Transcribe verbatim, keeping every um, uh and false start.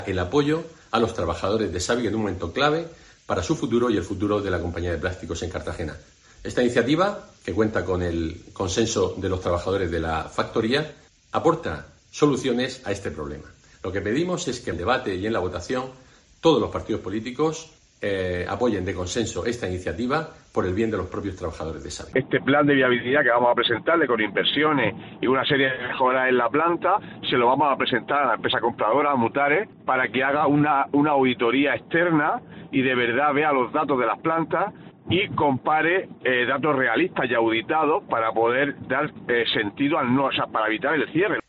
el apoyo a los trabajadores de Savic en un momento clave para su futuro y el futuro de la compañía de plásticos en Cartagena. Esta iniciativa, que cuenta con el consenso de los trabajadores de la factoría, aporta soluciones a este problema. Lo que pedimos es que en el debate y en la votación todos los partidos políticos eh, apoyen de consenso esta iniciativa por el bien de los propios trabajadores de Savic. Este plan de viabilidad que vamos a presentarle con inversiones y una serie de mejoras en la planta, se lo vamos a presentar a la empresa compradora, a Mutares, para que haga una, una auditoría externa y de verdad vea los datos de las plantas y compare eh, datos realistas y auditados para poder dar eh, sentido al no, o sea, para evitar el cierre.